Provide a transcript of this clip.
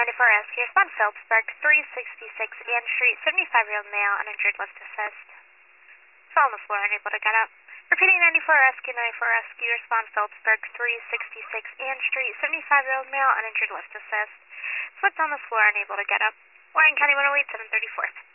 94 Rescue, respond Phillipsburg, 366 Ann Street, 75-year-old male, uninjured, lift assist. Fell on the floor, unable to get up. Repeating 94 Rescue, respond Phillipsburg, 366 Ann Street, 75-year-old male, uninjured, lift assist. Slipped on the floor, unable to get up. Lyon County 108, 734th.